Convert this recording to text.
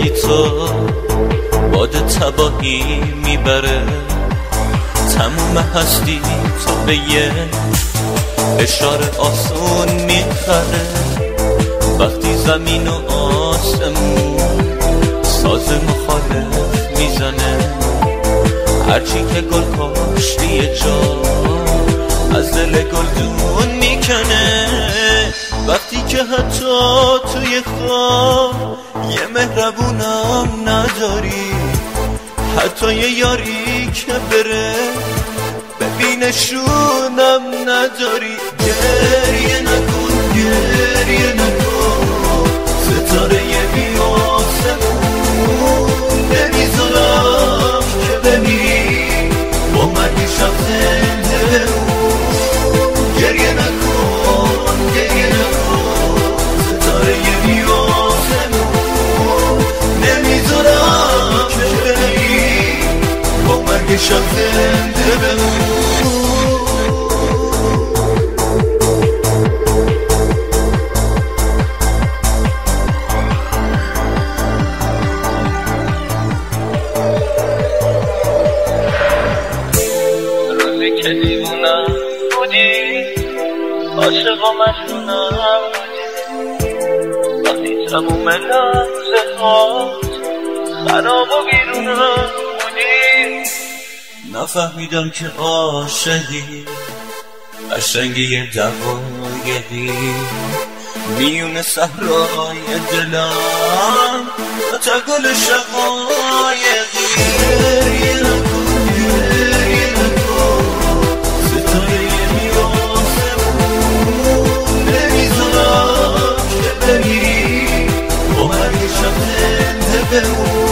بی تو باد تباهی میبره، تموم هستی تو به یه اشاره آسون میخره. وقتی زمین و آسمون ساز مخالف میزنه، هرچی که گل کاشتی یه جا از دل گلدون میکنه. وقتی که حتی توی خواب یه مهربونم نداری، حتی یه یاری که بره ببینشونم نداری. گریه نکن گریه نکن، ستاره بی آسمون نمیذارم که بمیری با مرگی شب زنده بمون. گریه نکن گریه نکن، ستاره بی آسمون نمیذارم که بمیری با مرگی شب زنده بمون. که دیوونم بودی، عاشق و مجنونم بودی، وقتی تموم لحظه هات خراب و بیرونم بودی. نفهمیدم که عاشقی قشنگی یه دقایقی میون صحرای دلم تا گل شقایقی. گریه نکن گریه نکن، ستاره بی آسمون نمیذارم که بمیری با مرگ شب زنده بمون.